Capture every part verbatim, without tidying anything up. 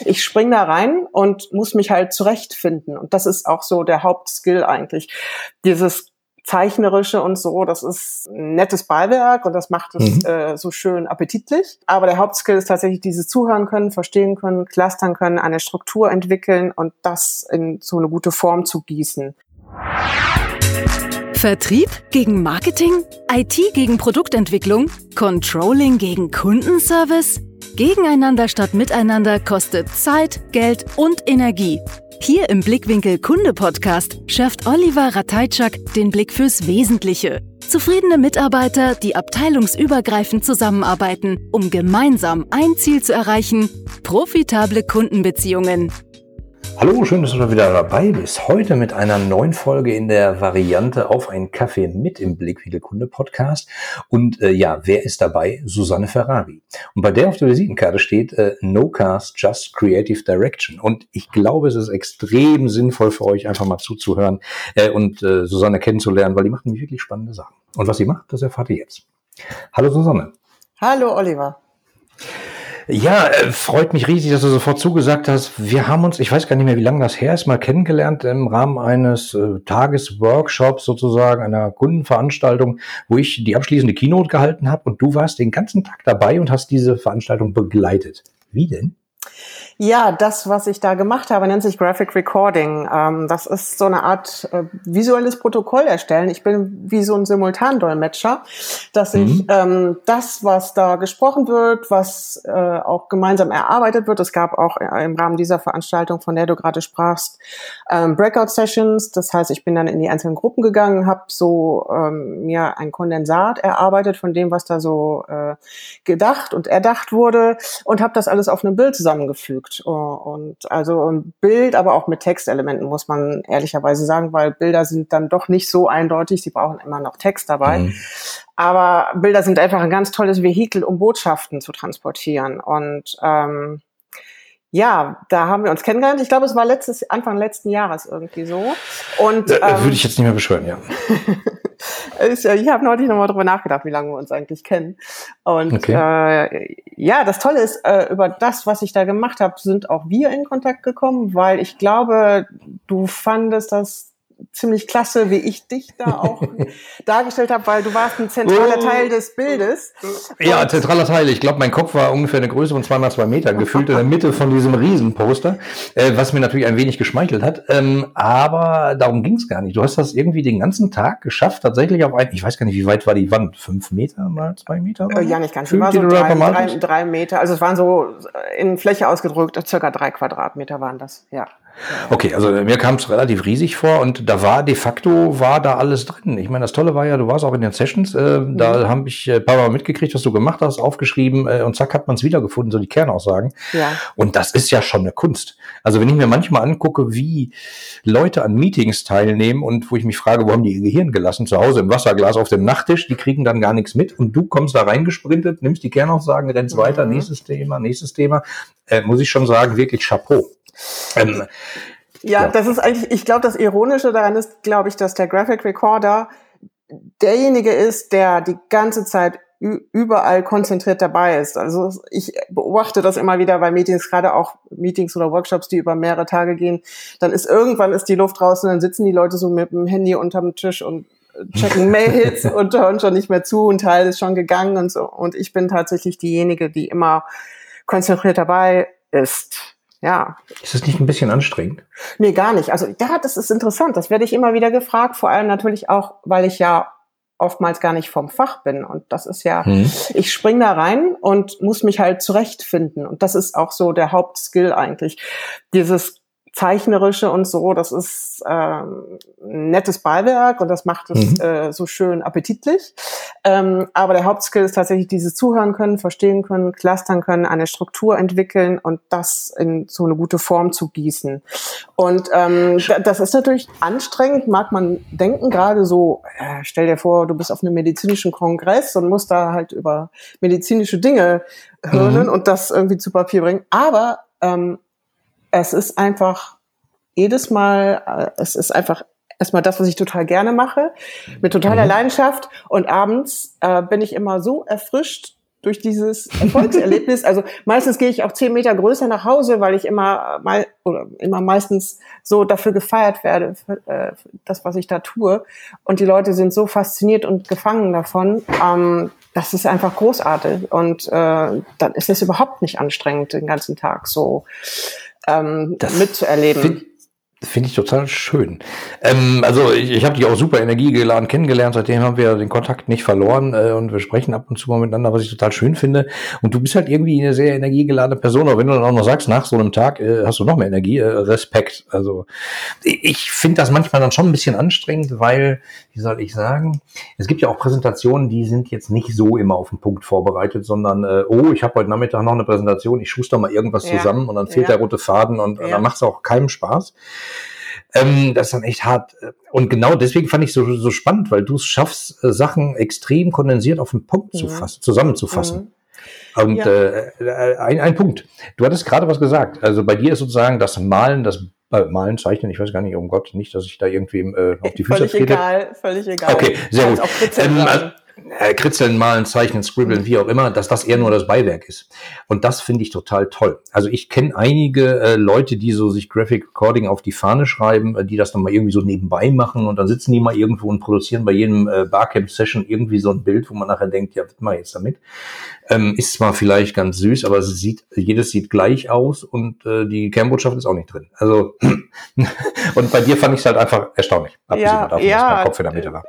Ich spring da rein und muss mich halt zurechtfinden. Und das ist auch so der Hauptskill eigentlich. Dieses Zeichnerische und so, das ist ein nettes Beiwerk und das macht es mhm. äh, so schön appetitlich. Aber der Hauptskill ist tatsächlich dieses Zuhören können, verstehen können, clustern können, eine Struktur entwickeln und das in so eine gute Form zu gießen. Vertrieb gegen Marketing? I T gegen Produktentwicklung? Controlling gegen Kundenservice? Gegeneinander statt miteinander kostet Zeit, Geld und Energie. Hier im Blickwinkel Kunde Podcast schärft Oliver Ratajczak den Blick fürs Wesentliche. Zufriedene Mitarbeiter, die abteilungsübergreifend zusammenarbeiten, um gemeinsam ein Ziel zu erreichen: profitable Kundenbeziehungen. Hallo, schön, dass du wieder dabei bist. Heute mit einer neuen Folge in der Variante Auf einen Kaffee mit im Blickwinkel Kunde Podcast. Und äh, ja, wer ist dabei? Susanne Ferrari. Und bei der auf der Visitenkarte steht äh, No Cast, Just Creative Direction. Und ich glaube, es ist extrem sinnvoll für euch, einfach mal zuzuhören äh, und äh, Susanne kennenzulernen, weil die macht nämlich wirklich spannende Sachen. Und was sie macht, das erfahrt ihr jetzt. Hallo Susanne. Hallo Oliver. Ja, äh, freut mich riesig, dass du sofort zugesagt hast. Wir haben uns, ich weiß gar nicht mehr, wie lange das her ist, mal kennengelernt im Rahmen eines äh, Tagesworkshops sozusagen, einer Kundenveranstaltung, wo ich die abschließende Keynote gehalten habe und du warst den ganzen Tag dabei und hast diese Veranstaltung begleitet. Wie denn? Ja, das, was ich da gemacht habe, nennt sich Graphic Recording. Ähm, das ist so eine Art äh, visuelles Protokoll erstellen. Ich bin wie so ein Simultandolmetscher, dass mhm. ich ähm, das, was da gesprochen wird, was äh, auch gemeinsam erarbeitet wird. Es gab auch im Rahmen dieser Veranstaltung, von der du gerade sprachst, ähm, Breakout-Sessions. Das heißt, ich bin dann in die einzelnen Gruppen gegangen, habe so ähm, mir ein Kondensat erarbeitet von dem, was da so äh, gedacht und erdacht wurde und habe das alles auf einem Bild zusammengefügt. Und also ein Bild, aber auch mit Textelementen, muss man ehrlicherweise sagen, weil Bilder sind dann doch nicht so eindeutig, sie brauchen immer noch Text dabei. Mhm. Aber Bilder sind einfach ein ganz tolles Vehikel, um Botschaften zu transportieren. Und ähm, ja, da haben wir uns kennengelernt. Ich glaube, es war letztes Anfang letzten Jahres irgendwie so. Und äh, ähm, würde ich jetzt nicht mehr beschwören, ja. Ich, ich habe neulich nochmal drüber nachgedacht, wie lange wir uns eigentlich kennen. Und okay. äh, ja, das Tolle ist, äh, über das, was ich da gemacht habe, sind auch wir in Kontakt gekommen, weil ich glaube, du fandest das ziemlich klasse, wie ich dich da auch dargestellt habe, weil du warst ein zentraler Teil des Bildes. Ja, zentraler Teil. Ich glaube, mein Kopf war ungefähr eine Größe von zwei mal zwei Meter, gefühlt in der Mitte von diesem Riesenposter, äh, was mir natürlich ein wenig geschmeichelt hat. Ähm, aber darum ging es gar nicht. Du hast das irgendwie den ganzen Tag geschafft, tatsächlich auf ein, ich weiß gar nicht, wie weit war die Wand? Fünf Meter mal zwei Meter? Äh, ja, nicht ganz. Es war so drei, drei, drei Meter. Also es waren so in Fläche ausgedrückt, circa drei Quadratmeter waren das, ja. Okay, also mir kam es relativ riesig vor und da war de facto, war da alles drin. Ich meine, das Tolle war ja, du warst auch in den Sessions, äh, mhm. da habe ich ein paar Mal mitgekriegt, was du gemacht hast, aufgeschrieben äh, und zack hat man es wiedergefunden, so die Kernaussagen. Ja. Und das ist ja schon eine Kunst. Also wenn ich mir manchmal angucke, wie Leute an Meetings teilnehmen und wo ich mich frage, wo haben die ihr Gehirn gelassen? Zu Hause im Wasserglas auf dem Nachttisch, die kriegen dann gar nichts mit und du kommst da reingesprintet, nimmst die Kernaussagen, rennst mhm. weiter, nächstes Thema, nächstes Thema. Äh, muss ich schon sagen, wirklich Chapeau. Ähm, ja, ja, das ist eigentlich, ich glaube, das Ironische daran ist, glaube ich, dass der Graphic Recorder derjenige ist, der die ganze Zeit ü- überall konzentriert dabei ist. Also ich beobachte das immer wieder bei Meetings, gerade auch Meetings oder Workshops, die über mehrere Tage gehen. Dann ist irgendwann ist die Luft raus und dann sitzen die Leute so mit dem Handy unterm Tisch und checken Mails und hören schon nicht mehr zu und Teil ist schon gegangen und so. Und ich bin tatsächlich diejenige, die immer konzentriert dabei ist. Ja. Ist das nicht ein bisschen anstrengend? Nee, gar nicht. Also ja, das ist interessant. Das werde ich immer wieder gefragt. Vor allem natürlich auch, weil ich ja oftmals gar nicht vom Fach bin. Und das ist ja, hm. ich spring da rein und muss mich halt zurechtfinden. Und das ist auch so der Hauptskill eigentlich. Dieses Zeichnerische und so, das ist ähm, ein nettes Beiwerk und das macht es mhm. äh, so schön appetitlich. Ähm, aber der Hauptskill ist tatsächlich dieses Zuhören können, verstehen können, clustern können, eine Struktur entwickeln und das in so eine gute Form zu gießen. Und ähm, das ist natürlich anstrengend, mag man denken, gerade so, äh, stell dir vor, du bist auf einem medizinischen Kongress und musst da halt über medizinische Dinge hören mhm. und das irgendwie zu Papier bringen. Aber ähm, es ist einfach jedes Mal, es ist einfach erstmal das, was ich total gerne mache, mit totaler mhm. Leidenschaft. Und abends äh, bin ich immer so erfrischt durch dieses Erfolgserlebnis. Also meistens gehe ich auch zehn Meter größer nach Hause, weil ich immer mal oder immer meistens so dafür gefeiert werde, für, äh, für das, was ich da tue. Und die Leute sind so fasziniert und gefangen davon. Ähm, das ist einfach großartig. Und äh, dann ist es überhaupt nicht anstrengend, den ganzen Tag so ähm, mitzuerleben. Find- Finde ich total schön. Ähm, also ich, ich habe dich auch super energiegeladen kennengelernt, seitdem haben wir den Kontakt nicht verloren äh, und wir sprechen ab und zu mal miteinander, was ich total schön finde. Und du bist halt irgendwie eine sehr energiegeladene Person, aber wenn du dann auch noch sagst, nach so einem Tag äh, hast du noch mehr Energie, äh, Respekt. Also ich finde das manchmal dann schon ein bisschen anstrengend, weil, wie soll ich sagen, es gibt ja auch Präsentationen, die sind jetzt nicht so immer auf den Punkt vorbereitet, sondern äh, oh, ich habe heute Nachmittag noch eine Präsentation, ich schuster mal irgendwas Ja. zusammen und dann fehlt Ja. der rote Faden und, Ja. und dann macht es auch keinem Spaß. Ähm, das ist dann echt hart. Und genau deswegen fand ich es so, so spannend, weil du es schaffst, äh, Sachen extrem kondensiert auf den Punkt Mhm. zu fassen, zusammenzufassen. Mhm. Und Ja. äh, ein, ein Punkt. Du hattest gerade was gesagt. Also bei dir ist sozusagen das Malen, das äh, Malen, Zeichnen, ich weiß gar nicht, um Gott, nicht, dass ich da irgendwie äh, auf die Füße Völlig trete. egal, völlig egal. Okay, sehr Kannst gut. auch Kritzeln Ähm, sagen. äh, Kritzeln, Malen, Zeichnen, Scribbeln, wie auch immer, dass das eher nur das Beiwerk ist. Und das finde ich total toll. Also ich kenne einige äh, Leute, die so sich Graphic Recording auf die Fahne schreiben, äh, die das dann mal irgendwie so nebenbei machen und dann sitzen die mal irgendwo und produzieren bei jedem äh, Barcamp-Session irgendwie so ein Bild, wo man nachher denkt, ja, was mache ich jetzt damit? Ähm, ist zwar vielleicht ganz süß, aber es sieht, jedes sieht gleich aus und äh, die Kernbotschaft ist auch nicht drin. Also und bei dir fand ich es halt einfach erstaunlich. Abgesehen Ja, davon, ja. dass mein Kopf in der Mitte war.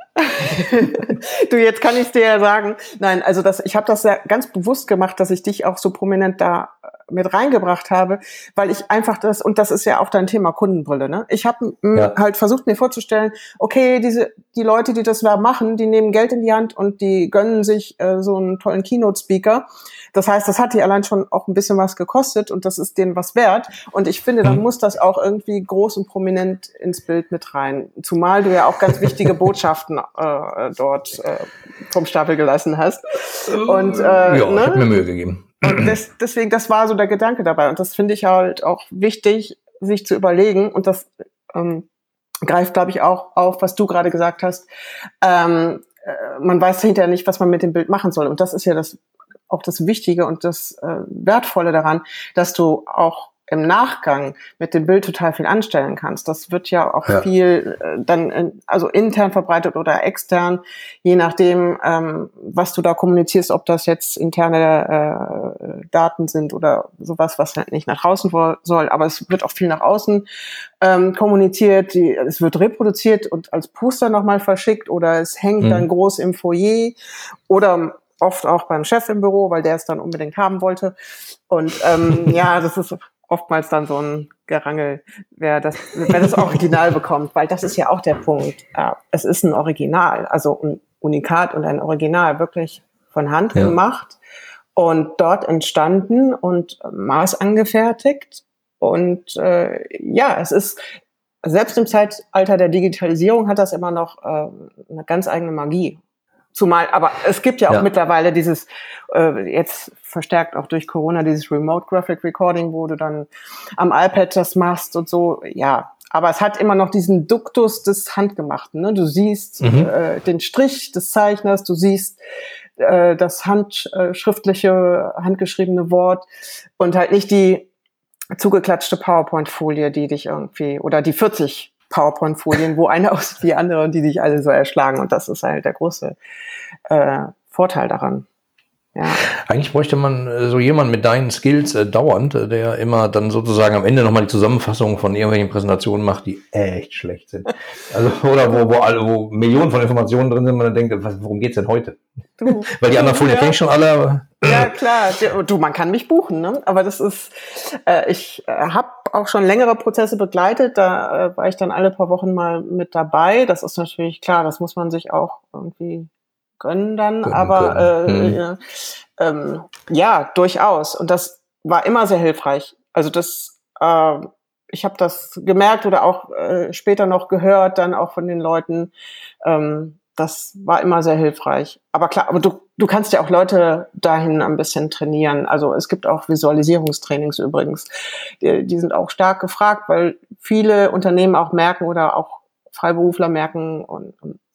Du, jetzt kann ich es dir ja sagen. Nein, also das, ich habe das ja ganz bewusst gemacht, dass ich dich auch so prominent da mit reingebracht habe, weil ich einfach das, und das ist ja auch dein Thema Kundenbrille, ne? Ich habe Ja. halt versucht, mir vorzustellen, okay, diese die Leute, die das da machen, die nehmen Geld in die Hand und die gönnen sich äh, so einen tollen Keynote-Speaker. Das heißt, das hat die allein schon auch ein bisschen was gekostet und das ist denen was wert. Und ich finde, dann Mhm. muss muss das auch irgendwie groß und prominent ins Bild mit rein. Zumal du ja auch ganz wichtige Botschaften äh, dort äh, vom Stapel gelassen hast. Und äh, Ja, ich ne? habe mir Mühe gegeben. Und des, deswegen, das war so der Gedanke dabei. Und das finde ich halt auch wichtig, sich zu überlegen. Und das ähm, greift, glaube ich, auch auf, was du gerade gesagt hast. Ähm, äh, man weiß hinterher nicht, was man mit dem Bild machen soll. Und das ist ja das auch das Wichtige und das äh, Wertvolle daran, dass du auch im Nachgang mit dem Bild total viel anstellen kannst. Das wird ja auch Ja. viel äh, dann in, also intern verbreitet oder extern, je nachdem, ähm, was du da kommunizierst, ob das jetzt interne äh, Daten sind oder sowas, was halt nicht nach draußen wo- soll. Aber es wird auch viel nach außen ähm, kommuniziert. Die, es wird reproduziert und als Poster nochmal verschickt oder es hängt Mhm. dann groß im Foyer oder oft auch beim Chef im Büro, weil der es dann unbedingt haben wollte. Und ähm, ja, das ist oftmals dann so ein Gerangel, wer das, wer das Original bekommt, weil das ist ja auch der Punkt. Ja, es ist ein Original, also ein Unikat und ein Original, wirklich von Hand Ja. gemacht und dort entstanden und maßangefertigt. Und äh, ja, es ist, selbst im Zeitalter der Digitalisierung hat das immer noch äh, eine ganz eigene Magie. Zumal, aber es gibt ja auch Ja. mittlerweile dieses, äh, jetzt verstärkt auch durch Corona, dieses Remote Graphic Recording, wo du dann am iPad das machst und so, ja. Aber es hat immer noch diesen Duktus des Handgemachten, ne? Du siehst Mhm. äh, den Strich des Zeichners, du siehst äh, das handschriftliche, handgeschriebene Wort und halt nicht die zugeklatschte PowerPoint-Folie, die dich irgendwie, oder die vierzig PowerPoint-Folien, wo eine aussieht wie andere und die dich alle so erschlagen. Und das ist halt der große äh, Vorteil daran. Ja. Eigentlich bräuchte man äh, so jemanden mit deinen Skills äh, dauernd, äh, der immer dann sozusagen am Ende nochmal die Zusammenfassung von irgendwelchen Präsentationen macht, die echt schlecht sind. Also, oder wo, wo alle, wo Millionen von Informationen drin sind, man dann denkt, was, worum geht's denn heute? Du, Weil die anderen Folien ja. kenne ich schon alle. aber- Ja, klar. Du, man kann mich buchen, ne? Aber das ist, äh, ich äh, habe auch schon längere Prozesse begleitet. Da äh, war ich dann alle paar Wochen mal mit dabei. Das ist natürlich klar, das muss man sich auch irgendwie gönnen dann. Gönnen aber äh, können. Hm. ja, ähm, ja, durchaus. Und das war immer sehr hilfreich. Also das, äh, ich habe das gemerkt oder auch äh, später noch gehört, dann auch von den Leuten. Ähm, Das war immer sehr hilfreich. Aber klar, aber du, du kannst ja auch Leute dahin ein bisschen trainieren. Also es gibt auch Visualisierungstrainings übrigens. Die, die sind auch stark gefragt, weil viele Unternehmen auch merken oder auch Freiberufler merken und, und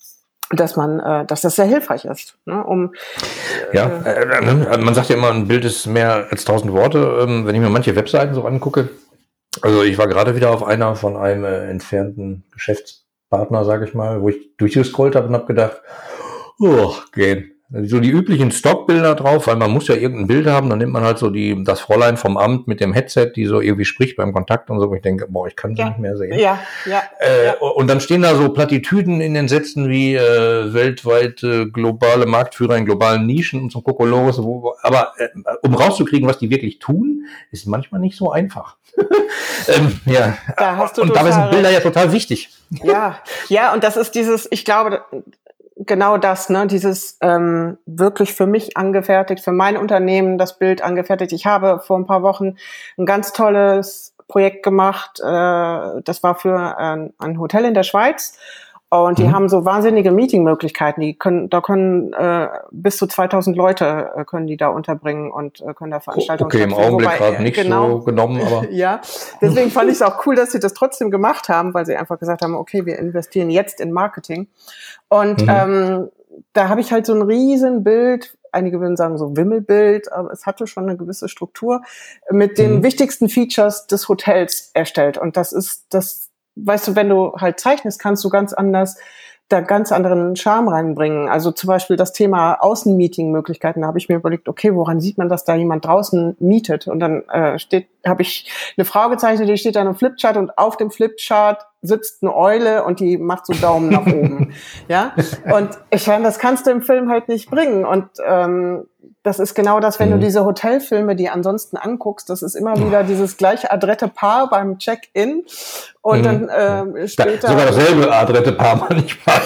dass man, äh, dass das sehr hilfreich ist, ne, um äh, ja, äh, man sagt ja immer, ein Bild ist mehr als tausend Worte. Ähm, wenn ich mir manche Webseiten so angucke, also ich war gerade wieder auf einer von einem äh, entfernten Geschäftspartner, sage ich mal, wo ich durchgescrollt habe und habe gedacht, oh, gehen. So die üblichen Stockbilder drauf, weil man muss ja irgendein Bild haben, dann nimmt man halt so die das Fräulein vom Amt mit dem Headset, die so irgendwie spricht beim Kontakt und so, wo ich denke, boah, ich kann sie ja, nicht mehr sehen. Ja, ja, äh, ja. Und dann stehen da so Plattitüden in den Sätzen wie äh, weltweit äh, globale Marktführer in globalen Nischen und so Kokolores, wo, aber äh, um rauszukriegen, was die wirklich tun, ist manchmal nicht so einfach. ähm, ja, da hast du und dabei sind Bilder ja total wichtig. Ja, ja, und das ist dieses, ich glaube, genau das, ne, dieses ähm, wirklich für mich angefertigt, für mein Unternehmen das Bild angefertigt. Ich habe vor ein paar Wochen ein ganz tolles Projekt gemacht, äh, das war für ein, ein Hotel in der Schweiz. Und die mhm. haben so wahnsinnige Meetingmöglichkeiten. Die können, da können äh, bis zu zweitausend Leute äh, können die da unterbringen und äh, können da Veranstaltungen Okay, im Augenblick gerade nicht genau, so genommen, aber ja. Deswegen fand ich es auch cool, dass sie das trotzdem gemacht haben, weil sie einfach gesagt haben, okay, wir investieren jetzt in Marketing. Und mhm. ähm, da habe ich halt so ein riesen Bild. Einige würden sagen so Wimmelbild, aber es hatte schon eine gewisse Struktur mit den mhm. wichtigsten Features des Hotels erstellt. Und das ist das. Weißt du, wenn du halt zeichnest, kannst du ganz anders, da ganz anderen Charme reinbringen. Also zum Beispiel das Thema Außenmeeting-Möglichkeiten, da habe ich mir überlegt, okay, woran sieht man, dass da jemand draußen mietet? Und dann äh, steht, habe ich eine Frau gezeichnet, die steht da im Flipchart und auf dem Flipchart sitzt eine Eule und die macht so Daumen nach oben. Ja, und ich meine, das kannst du im Film halt nicht bringen. Und ähm, das ist genau das, wenn mhm. du diese Hotelfilme, die ansonsten anguckst, das ist immer wieder dieses gleiche adrette Paar beim Check-in und mhm. dann äh, später... Sogar dasselbe adrette Paar manchmal.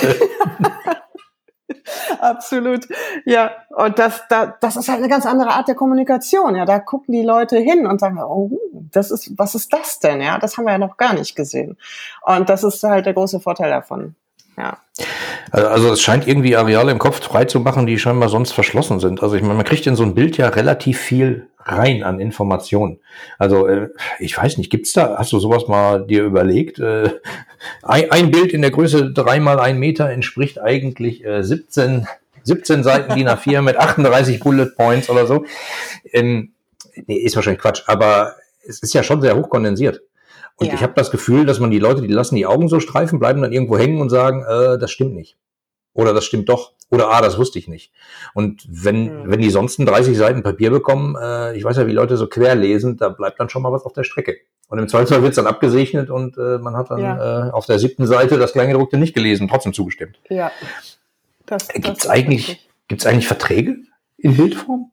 Absolut, ja. Und das, da, das ist halt eine ganz andere Art der Kommunikation. Ja, da gucken die Leute hin und sagen, oh, das ist, was ist das denn? Ja, das haben wir ja noch gar nicht gesehen. Und das ist halt der große Vorteil davon. Ja. Also es scheint irgendwie Areale im Kopf frei zu machen, die scheinbar sonst verschlossen sind. Also ich meine, man kriegt in so ein Bild ja relativ viel rein an Informationen. Also äh, ich weiß nicht, gibt's da, hast du sowas mal dir überlegt? Äh, ein, ein Bild in der Größe drei mal ein Meter entspricht eigentlich äh, siebzehn, siebzehn Seiten D I N A vier mit achtunddreißig Bullet Points oder so. Ähm, nee, ist wahrscheinlich Quatsch, aber es ist ja schon sehr hochkondensiert. Und ja. ich habe das Gefühl, dass man die Leute, die lassen die Augen so streifen, bleiben dann irgendwo hängen und sagen, äh, das stimmt nicht. Oder das stimmt doch. Oder ah, das wusste ich nicht. Und wenn mhm. wenn die sonst dreißig Seiten Papier bekommen, äh, ich weiß ja, wie Leute so quer lesen, da bleibt dann schon mal was auf der Strecke. Und im Zweifelsfall wird's dann abgesegnet und äh, man hat dann ja. äh, auf der siebten Seite das Kleingedruckte nicht gelesen, trotzdem zugestimmt. Ja. Das, das gibt's eigentlich richtig. Gibt's eigentlich Verträge in Bildform?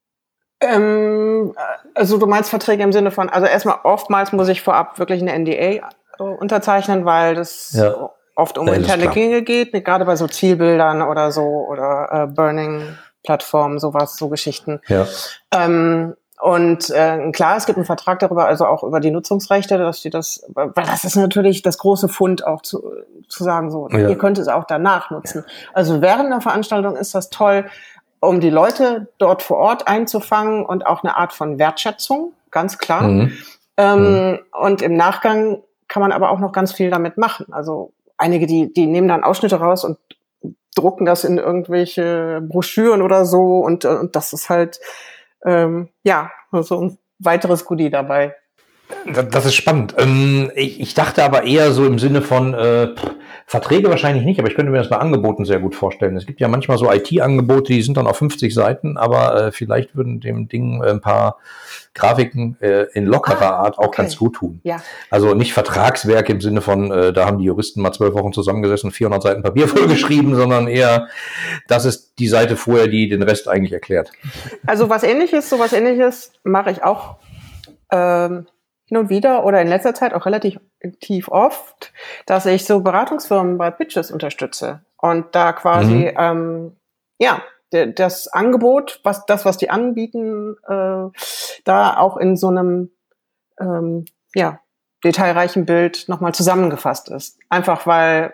Ähm, also du meinst Verträge im Sinne von, also erstmal oftmals muss ich vorab wirklich eine N D A unterzeichnen, weil das ja. oft um ja, interne Dinge geht, gerade bei so Zielbildern oder so oder äh, Burning-Plattformen, sowas, so Geschichten. Ja. Ähm, und äh, klar, es gibt einen Vertrag darüber, also auch über die Nutzungsrechte, dass die das, weil das ist natürlich das große Fund auch zu, zu sagen, so, ja. ihr könnt es auch danach nutzen. Also während der Veranstaltung ist das toll, um die Leute dort vor Ort einzufangen und auch eine Art von Wertschätzung, ganz klar. Mhm. Ähm, mhm. Und im Nachgang kann man aber auch noch ganz viel damit machen. Also einige, die, die nehmen dann Ausschnitte raus und drucken das in irgendwelche Broschüren oder so und, und das ist halt, ähm, ja, so ein weiteres Goodie dabei. Das ist spannend. Ich dachte aber eher so im Sinne von äh, Verträge wahrscheinlich nicht, aber ich könnte mir das bei Angeboten sehr gut vorstellen. Es gibt ja manchmal so I T-Angebote, die sind dann auf fünfzig Seiten, aber äh, vielleicht würden dem Ding ein paar Grafiken äh, in lockerer ah, Art auch okay. ganz gut tun. Ja. Also nicht Vertragswerk im Sinne von, äh, da haben die Juristen mal zwölf Wochen zusammengesessen, vierhundert Seiten Papier vollgeschrieben, sondern eher, das ist die Seite vorher, die den Rest eigentlich erklärt. Also was Ähnliches, sowas Ähnliches mache ich auch ähm, hin und wieder oder in letzter Zeit auch relativ tief oft, dass ich so Beratungsfirmen bei Pitches unterstütze und da quasi, mhm. ähm, ja, d- das Angebot, was das, was die anbieten, äh, da auch in so einem, ähm, ja, detailreichen Bild nochmal zusammengefasst ist. Einfach weil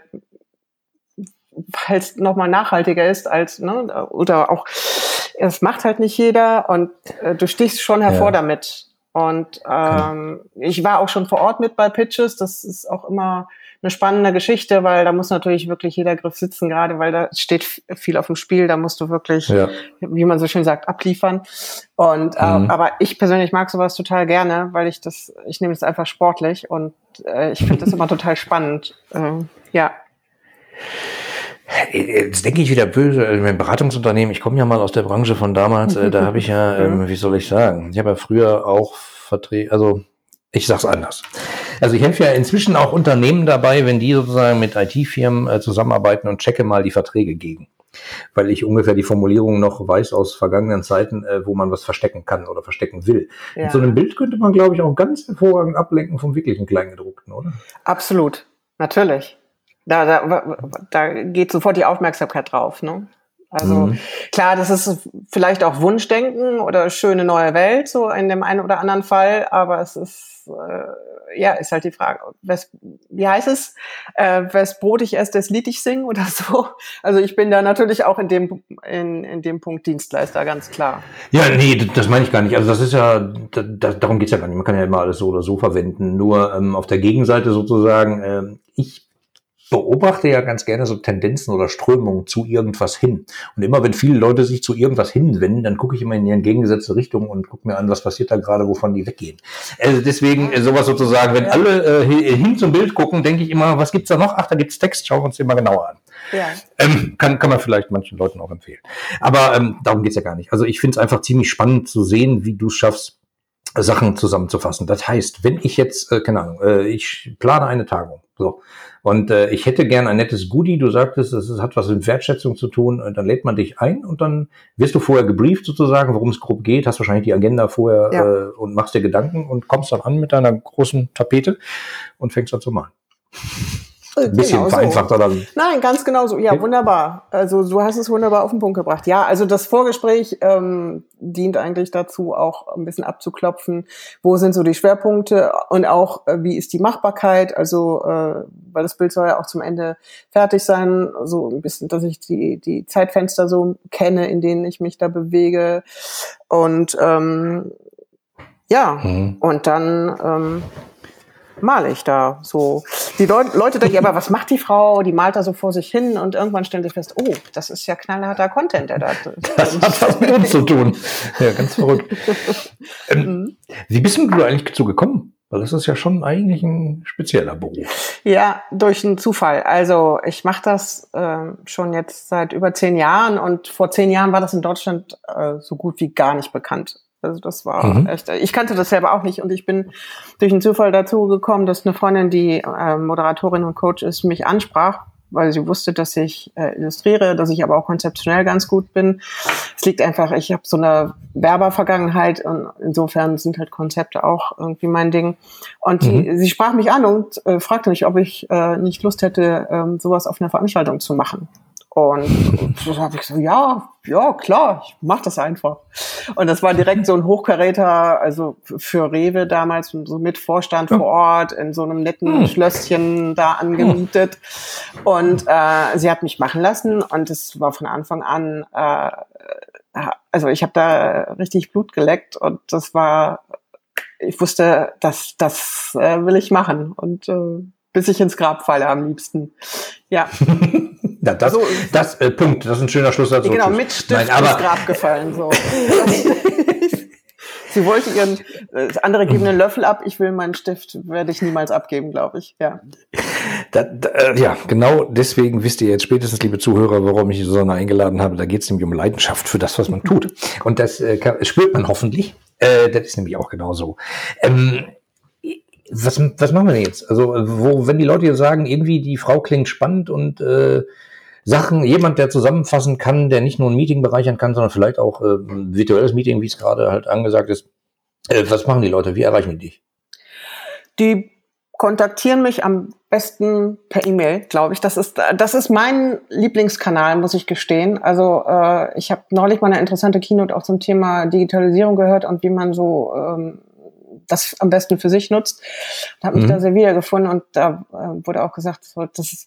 weil es nochmal nachhaltiger ist als, ne, oder auch, es macht halt nicht jeder und äh, du stichst schon hervor ja. damit. Und ähm, okay. ich war auch schon vor Ort mit bei Pitches. Das ist auch immer eine spannende Geschichte, weil da muss natürlich wirklich jeder Griff sitzen, gerade weil da steht viel auf dem Spiel. Da musst du wirklich, ja. wie man so schön sagt, abliefern. Und äh, mhm. aber ich persönlich mag sowas total gerne, weil ich das, ich nehme das einfach sportlich und äh, ich finde das immer total spannend. Äh, ja. Jetzt denke ich wieder böse, mein Beratungsunternehmen, ich komme ja mal aus der Branche von damals, äh, da habe ich ja, ähm, wie soll ich sagen, ich habe ja früher auch vertreten, also ich sag's anders. Also ich helfe ja inzwischen auch Unternehmen dabei, wenn die sozusagen mit I T-Firmen äh, zusammenarbeiten und checke mal die Verträge gegen. Weil ich ungefähr die Formulierung noch weiß aus vergangenen Zeiten, äh, wo man was verstecken kann oder verstecken will. Ja. Mit so einem Bild könnte man, glaube ich, auch ganz hervorragend ablenken vom wirklichen Kleingedruckten, oder? Absolut, natürlich. Da, da, da geht sofort die Aufmerksamkeit drauf, ne? Also mhm. klar, das ist vielleicht auch Wunschdenken oder schöne neue Welt, so in dem einen oder anderen Fall, aber es ist, äh, ja, ist halt die Frage, wes, wie heißt es, äh, wes Brot ich esse, des Lied ich sing oder so. Also ich bin da natürlich auch in dem, in, in dem Punkt Dienstleister, ganz klar. Ja, nee, das meine ich gar nicht. Also das ist ja, da, da, darum geht's ja gar nicht. Man kann ja immer alles so oder so verwenden. Nur ähm, auf der Gegenseite sozusagen, ähm, ich beobachte ja ganz gerne so Tendenzen oder Strömungen zu irgendwas hin. Und immer wenn viele Leute sich zu irgendwas hinwenden, dann gucke ich immer in die entgegengesetzte Richtung und gucke mir an, was passiert da gerade, wovon die weggehen. Also deswegen äh, sowas sozusagen, wenn alle äh, hin zum Bild gucken, denke ich immer, was gibt's da noch? Ach, da gibt's Text, schauen wir uns den mal genauer an. Ja. Ähm, kann, kann man vielleicht manchen Leuten auch empfehlen. Aber ähm, darum geht's ja gar nicht. Also ich finde es einfach ziemlich spannend zu sehen, wie du es schaffst, Sachen zusammenzufassen. Das heißt, wenn ich jetzt, äh, keine Ahnung, äh, ich plane eine Tagung, so, und äh, ich hätte gern ein nettes Goodie, du sagtest, es hat was mit Wertschätzung zu tun, und dann lädt man dich ein und dann wirst du vorher gebrieft sozusagen, worum es grob geht, hast wahrscheinlich die Agenda vorher ja. äh, und machst dir Gedanken und kommst dann an mit deiner großen Tapete und fängst an zu malen. Ein bisschen genau vereinfacht, so. Oder? Nein, ganz genau so. Ja, okay. Wunderbar. Also du hast es wunderbar auf den Punkt gebracht. Ja, also das Vorgespräch ähm, dient eigentlich dazu, auch ein bisschen abzuklopfen, wo sind so die Schwerpunkte und auch, äh, wie ist die Machbarkeit, also äh, weil das Bild soll ja auch zum Ende fertig sein, so ein bisschen, dass ich die die Zeitfenster so kenne, in denen ich mich da bewege und ähm, ja, mhm. und dann ähm, male ich da so. Die Leute, Leute denken, aber was macht die Frau? Die malt da so vor sich hin und irgendwann stellen sie fest, oh, das ist ja knallharter Content, der da. Das hat was mit uns zu tun. Ja, ganz verrückt. ähm, wie bist denn du eigentlich dazu gekommen? Weil das ist ja schon eigentlich ein spezieller Beruf. Ja, durch einen Zufall. Also ich mache das äh, schon jetzt seit über zehn Jahren und vor zehn Jahren war das in Deutschland äh, so gut wie gar nicht bekannt. Also das war mhm. echt, ich kannte das selber auch nicht und ich bin durch einen Zufall dazu gekommen, dass eine Freundin, die äh, Moderatorin und Coach ist, mich ansprach, weil sie wusste, dass ich äh, illustriere, dass ich aber auch konzeptionell ganz gut bin. Es liegt einfach, ich habe so eine Werber-Vergangenheit und insofern sind halt Konzepte auch irgendwie mein Ding. Und die, mhm. sie sprach mich an und äh, fragte mich, ob ich äh, nicht Lust hätte, ähm, sowas auf einer Veranstaltung zu machen. Und so habe ich gesagt, ja, ja, klar, ich mach das einfach. Und das war direkt so ein Hochkaräter, also für Rewe damals, so mit Vorstand ja. vor Ort, in so einem netten hm. Schlösschen da angemietet. Und äh, sie hat mich machen lassen und es war von Anfang an, äh, also ich habe da richtig Blut geleckt und das war, ich wusste, das, das äh, will ich machen. Und äh, bis ich ins Grab falle am liebsten. Ja. Ja, das, also, das äh, Punkt, das ist ein schöner Schlusssatz. Genau, mit Stift Nein, aber ins Grab gefallen. So. Sie wollte ihren, das andere geben einen Löffel ab, ich will meinen Stift, werde ich niemals abgeben, glaube ich. Ja. Da, da, ja, genau deswegen wisst ihr jetzt spätestens, liebe Zuhörer, warum ich Susanne eingeladen habe. Da geht es nämlich um Leidenschaft für das, was man tut. Und das äh, kann, spürt man hoffentlich. Äh, das ist nämlich auch genauso. Ähm, was, was machen wir denn jetzt? Also, wo, wenn die Leute jetzt sagen, irgendwie die Frau klingt spannend und äh, Sachen, jemand, der zusammenfassen kann, der nicht nur ein Meeting bereichern kann, sondern vielleicht auch äh, ein virtuelles Meeting, wie es gerade halt angesagt ist. Äh, was machen die Leute? Wie erreichen die dich? Die kontaktieren mich am besten per E-Mail, glaube ich. Das ist das ist mein Lieblingskanal, muss ich gestehen. Also äh, ich habe neulich mal eine interessante Keynote auch zum Thema Digitalisierung gehört und wie man so ähm, das am besten für sich nutzt. Und habe mich mhm. da sehr wiedergefunden und da äh, wurde auch gesagt, so, das ist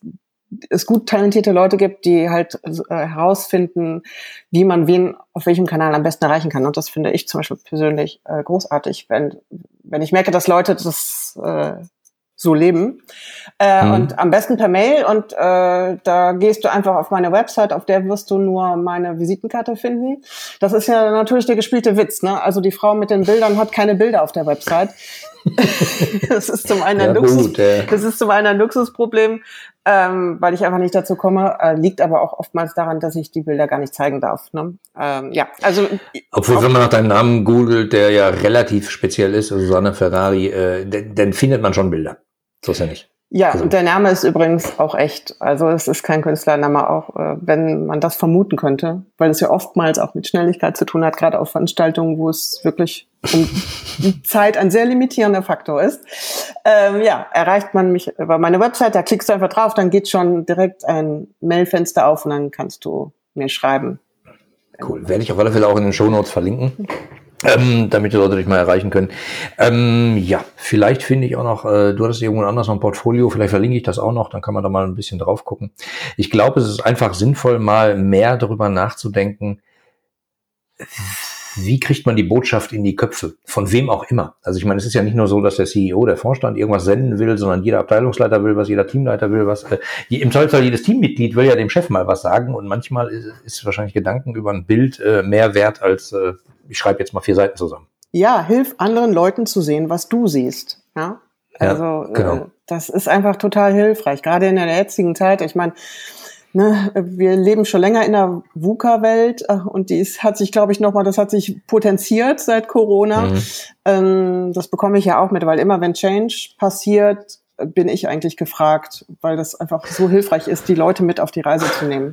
es gut talentierte Leute gibt, die halt äh, herausfinden, wie man wen auf welchem Kanal am besten erreichen kann. Und das finde ich zum Beispiel persönlich äh, großartig, wenn wenn ich merke, dass Leute das äh, so leben. Äh, mhm. Und am besten per Mail. Und äh, da gehst du einfach auf meine Website, auf der wirst du nur meine Visitenkarte finden. Das ist ja natürlich der gespielte Witz, ne? Also die Frau mit den Bildern hat keine Bilder auf der Website. Das ist zum einen ein ja, Luxus, gut, ja. Das ist zum einen ein Luxusproblem, ähm, weil ich einfach nicht dazu komme. Äh, liegt aber auch oftmals daran, dass ich die Bilder gar nicht zeigen darf. Ne? Ähm, ja, also obwohl, wenn man nach deinem Namen googelt, der ja relativ speziell ist, also Susanne Ferrari, äh, dann, dann findet man schon Bilder. So ist ja nicht. Ja, also. Und der Name ist übrigens auch echt. Also es ist kein Künstlername, auch äh, wenn man das vermuten könnte, weil es ja oftmals auch mit Schnelligkeit zu tun hat, gerade auf Veranstaltungen, wo es wirklich um die Zeit ein sehr limitierender Faktor ist. Ähm, ja, erreicht man mich über meine Website, da klickst du einfach drauf, dann geht schon direkt ein Mailfenster auf und dann kannst du mir schreiben. Cool, werde ich auf alle Fälle auch in den Shownotes verlinken. Ähm, damit die Leute dich mal erreichen können. Ähm, ja, vielleicht finde ich auch noch, äh, du hattest irgendwo anders noch ein Portfolio, vielleicht verlinke ich das auch noch, dann kann man da mal ein bisschen drauf gucken. Ich glaube, es ist einfach sinnvoll, mal mehr darüber nachzudenken, wie kriegt man die Botschaft in die Köpfe, von wem auch immer. Also ich meine, es ist ja nicht nur so, dass der C E O, der Vorstand irgendwas senden will, sondern jeder Abteilungsleiter will was, jeder Teamleiter will was. Äh, im Zweifelsfall jedes Teammitglied will ja dem Chef mal was sagen und manchmal ist, ist wahrscheinlich Gedanken über ein Bild äh, mehr wert als äh, ich schreibe jetzt mal vier Seiten zusammen. Ja, hilf anderen Leuten zu sehen, was du siehst. Ja, also ja, genau. äh, das ist einfach total hilfreich, gerade in der jetzigen Zeit. Ich meine, ne, wir leben schon länger in der VUCA-Welt äh, und die ist, hat sich, glaube ich, nochmal, das hat sich potenziert seit Corona. Mhm. Ähm, das bekomme ich ja auch mit, weil immer wenn Change passiert, bin ich eigentlich gefragt, weil das einfach so hilfreich ist, die Leute mit auf die Reise zu nehmen.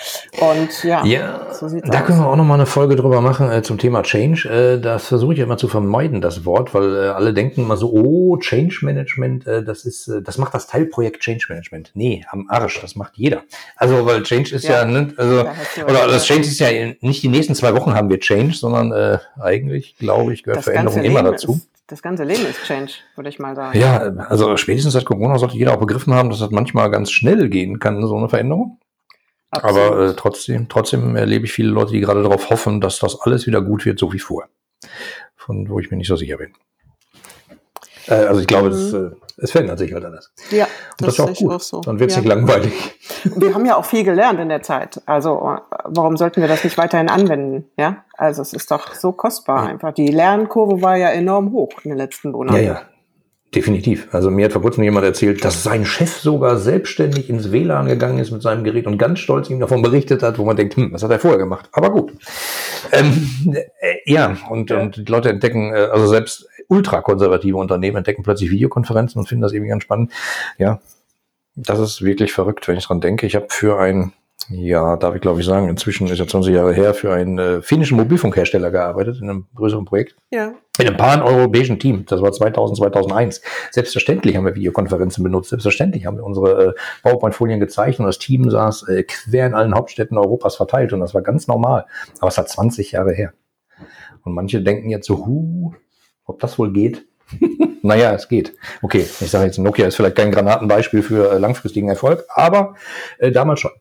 Und ja, ja so sieht's da aus. Können wir auch noch mal eine Folge drüber machen äh, zum Thema Change. Äh, das versuche ich immer zu vermeiden, das Wort, weil äh, alle denken immer so, oh, Change Management, äh, das ist, äh, das macht das Teilprojekt Change Management. Nee, am Arsch, das macht jeder. Also, weil Change ist ja, ja ne, also, da oder das Change ist ja nicht die nächsten zwei Wochen haben wir Change, sondern äh, eigentlich, glaube ich, gehört das Veränderung immer dazu. Ist Das ganze Leben ist Change, würde ich mal sagen. Ja, also spätestens seit Corona sollte jeder auch begriffen haben, dass das manchmal ganz schnell gehen kann, so eine Veränderung. Absolut. Aber äh, trotzdem, trotzdem erlebe ich viele Leute, die gerade darauf hoffen, dass das alles wieder gut wird, so wie vorher. Von wo ich mir nicht so sicher bin. Äh, also ich glaube, mhm. es, äh, es verändert sich halt alles. Ja, und das, das ist auch gut. Auch so. Dann wird es ja. nicht langweilig. Wir haben ja auch viel gelernt in der Zeit. Also warum sollten wir das nicht weiterhin anwenden? Ja, also es ist doch so kostbar ja. einfach. Die Lernkurve war ja enorm hoch in den letzten Monaten. Ja, ja. Definitiv. Also mir hat vor kurzem jemand erzählt, dass sein Chef sogar selbstständig ins W L A N gegangen ist mit seinem Gerät und ganz stolz ihm davon berichtet hat, wo man denkt, hm, was hat er vorher gemacht? Aber gut. Ähm, äh, ja, und, ja. und die Leute entdecken, äh, also selbst ultrakonservative Unternehmen entdecken plötzlich Videokonferenzen und finden das irgendwie ganz spannend. Ja, das ist wirklich verrückt, wenn ich dran denke. Ich habe für ein, ja, darf ich glaube ich sagen, inzwischen ist ja zwanzig Jahre her, für einen äh, finnischen Mobilfunkhersteller gearbeitet in einem größeren Projekt. Ja. In einem pan-europäischen Team. Das war zweitausend, zweitauseneins. Selbstverständlich haben wir Videokonferenzen benutzt. Selbstverständlich haben wir unsere äh, PowerPoint-Folien gezeichnet und das Team saß äh, quer in allen Hauptstädten Europas verteilt und das war ganz normal. Aber es hat zwanzig Jahre her. Und manche denken jetzt so, huh, ob das wohl geht? Naja, es geht. Okay, ich sage jetzt, Nokia ist vielleicht kein Granatenbeispiel für äh, langfristigen Erfolg, aber äh, damals schon.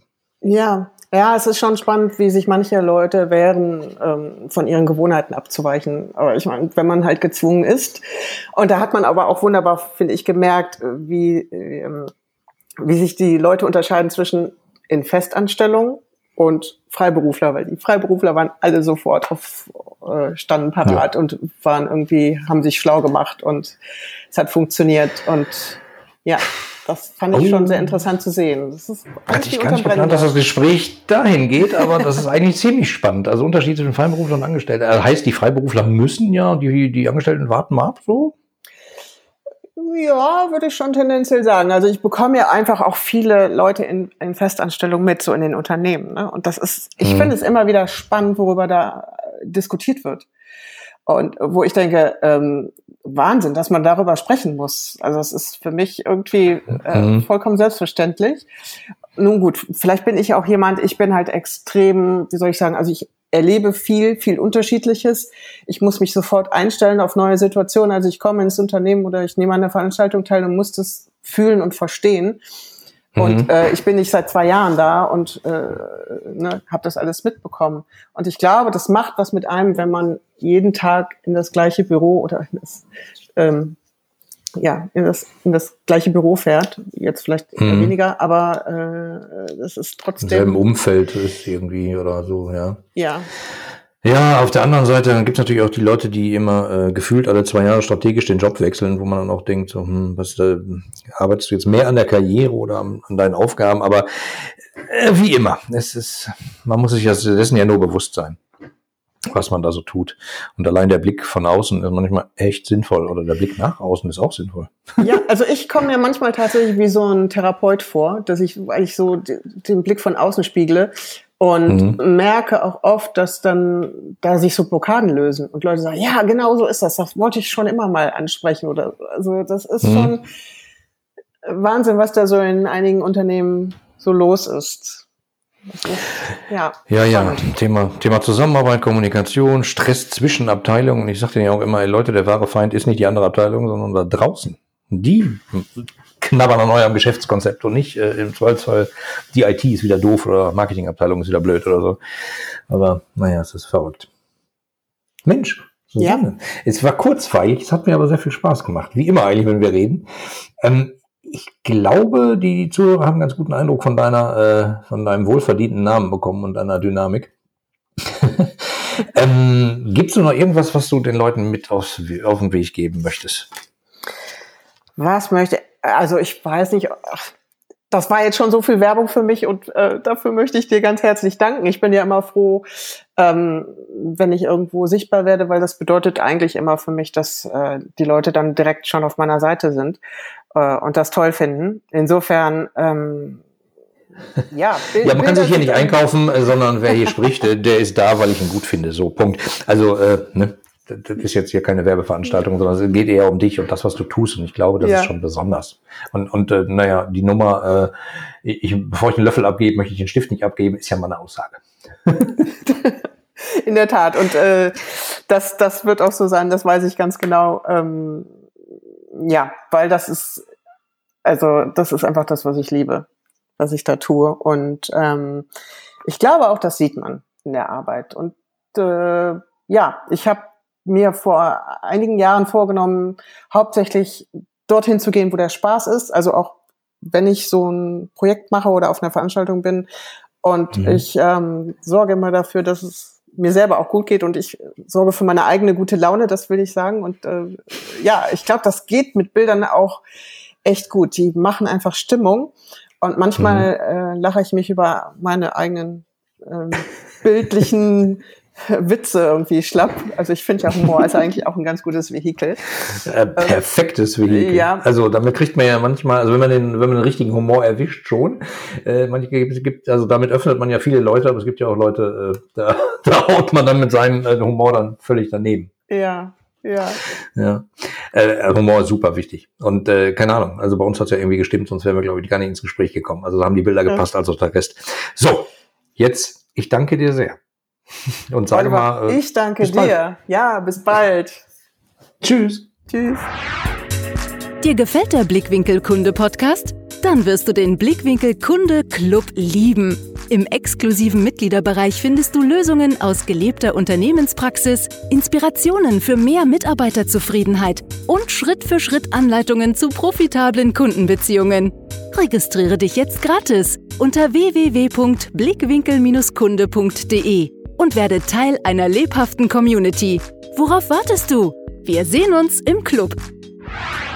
Ja, ja, es ist schon spannend, wie sich manche Leute wehren, ähm, von ihren Gewohnheiten abzuweichen. Aber ich meine, wenn man halt gezwungen ist. Und da hat man aber auch wunderbar, finde ich, gemerkt, wie, ähm, wie sich die Leute unterscheiden zwischen in Festanstellung und Freiberufler, weil die Freiberufler waren alle sofort auf, äh, standen parat ja. und waren irgendwie, haben sich schlau gemacht und es hat funktioniert und ja, das fand ich oh. schon sehr interessant zu sehen. Das ist Hatte ich gar nicht geplant, dass das Gespräch dahin geht, aber das ist eigentlich ziemlich spannend. Also Unterschied zwischen Freiberuflern und Angestellten. Also heißt, die Freiberufler müssen ja, die, die Angestellten warten mal ab, so? Ja, würde ich schon tendenziell sagen. Also ich bekomme ja einfach auch viele Leute in, in Festanstellung mit, so in den Unternehmen. Ne? Und das ist, ich hm. finde es immer wieder spannend, worüber da diskutiert wird. Und wo ich denke, ähm, Wahnsinn, dass man darüber sprechen muss. Also es ist für mich irgendwie äh, mhm. vollkommen selbstverständlich. Nun gut, vielleicht bin ich auch jemand, ich bin halt extrem, wie soll ich sagen, also ich erlebe viel, viel Unterschiedliches. Ich muss mich sofort einstellen auf neue Situationen. Also ich komme ins Unternehmen oder ich nehme an einer Veranstaltung teil und muss das fühlen und verstehen. Und Mhm. äh, ich bin nicht seit zwei Jahren da und äh, ne, habe das alles mitbekommen. Und ich glaube, das macht was mit einem, wenn man jeden Tag in das gleiche Büro oder in das, ähm, ja, in das, in das gleiche Büro fährt. Jetzt vielleicht Mhm. weniger, aber äh, das ist trotzdem... Im selben Umfeld ist irgendwie oder so, ja. Ja. Ja, auf der anderen Seite gibt es natürlich auch die Leute, die immer äh, gefühlt alle zwei Jahre strategisch den Job wechseln, wo man dann auch denkt, so, hm, was, äh, arbeitest du jetzt mehr an der Karriere oder an, an deinen Aufgaben? Aber äh, wie immer, es ist, man muss sich dessen ja nur bewusst sein, was man da so tut. Und allein der Blick von außen ist manchmal echt sinnvoll oder der Blick nach außen ist auch sinnvoll. Ja, also ich komme mir manchmal tatsächlich wie so ein Therapeut vor, dass ich, weil ich so den Blick von außen spiegle und mhm. merke auch oft, dass dann da sich so Blockaden lösen und Leute sagen, ja, genau so ist das, das wollte ich schon immer mal ansprechen oder also das ist mhm. schon Wahnsinn, was da so in einigen Unternehmen so los ist. Ist ja, ja, ja. Thema, Thema Zusammenarbeit, Kommunikation, Stress zwischen Abteilungen. Und ich sage denen ja auch immer, ey, Leute, der wahre Feind ist nicht die andere Abteilung, sondern da draußen. Die knabbern an eurem Geschäftskonzept und nicht äh, im Zweifelsfall die I T ist wieder doof oder Marketingabteilung ist wieder blöd oder so. Aber naja, es ist verrückt. Mensch, Susanne. Ja. Es war kurzweilig, es hat mir aber sehr viel Spaß gemacht. Wie immer eigentlich, wenn wir reden. Ähm, ich glaube, die Zuhörer haben einen ganz guten Eindruck von deiner, äh, von deinem wohlverdienten Namen bekommen und deiner Dynamik. ähm, gibt's noch irgendwas, was du den Leuten mit aufs, auf den Weg geben möchtest? Was möchte, also ich weiß nicht, das war jetzt schon so viel Werbung für mich und äh, dafür möchte ich dir ganz herzlich danken. Ich bin ja immer froh, ähm, wenn ich irgendwo sichtbar werde, weil das bedeutet eigentlich immer für mich, dass äh, die Leute dann direkt schon auf meiner Seite sind äh, und das toll finden. Insofern, ähm, ja. Bild, ja, man kann sich hier nicht einkaufen, sondern wer hier spricht, der ist da, weil ich ihn gut finde. So, Punkt. Also, äh, ne. Das ist jetzt hier keine Werbeveranstaltung, sondern es geht eher um dich und das, was du tust. Und ich glaube, das ja. ist schon besonders. Und, und äh, naja, die Nummer, äh, ich, bevor ich einen Löffel abgebe, möchte ich den Stift nicht abgeben, ist ja mal eine Aussage. In der Tat. Und äh, das, das wird auch so sein, das weiß ich ganz genau. Ähm, ja, weil das ist, also das ist einfach das, was ich liebe, was ich da tue. Und ähm, ich glaube auch, das sieht man in der Arbeit. Und äh, ja, ich habe mir vor einigen Jahren vorgenommen, hauptsächlich dorthin zu gehen, wo der Spaß ist. Also auch wenn ich so ein Projekt mache oder auf einer Veranstaltung bin. Und mhm. ich ähm, sorge immer dafür, dass es mir selber auch gut geht. Und ich sorge für meine eigene gute Laune, das will ich sagen. Und äh, ja, ich glaube, das geht mit Bildern auch echt gut. Die machen einfach Stimmung. Und manchmal mhm. äh, lache ich mich über meine eigenen äh, bildlichen Witze irgendwie schlapp. Also ich finde ja Humor ist eigentlich auch ein ganz gutes Vehikel. Äh, perfektes Vehikel. Ja. Also damit kriegt man ja manchmal, also wenn man den, wenn man den richtigen Humor erwischt schon, äh, manche gibt, gibt, also damit öffnet man ja viele Leute, aber es gibt ja auch Leute, äh, da, da haut man dann mit seinem äh, Humor dann völlig daneben. Ja. Ja. Ja. Äh, Humor ist super wichtig. Und äh, keine Ahnung, also bei uns hat es ja irgendwie gestimmt, sonst wären wir, glaube ich, gar nicht ins Gespräch gekommen. Also da haben die Bilder ja. gepasst, als auch der Rest. So, jetzt, ich danke dir sehr. Und sage mal, äh, ich danke dir. Bald. Ja, bis bald. Tschüss. Tschüss. Dir gefällt der Blickwinkel-Kunde-Podcast? Dann wirst du den Blickwinkel-Kunde-Club lieben. Im exklusiven Mitgliederbereich findest du Lösungen aus gelebter Unternehmenspraxis, Inspirationen für mehr Mitarbeiterzufriedenheit und Schritt-für-Schritt Anleitungen zu profitablen Kundenbeziehungen. Registriere dich jetzt gratis unter w w w punkt blickwinkel kunde punkt d e und werde Teil einer lebhaften Community. Worauf wartest du? Wir sehen uns im Club.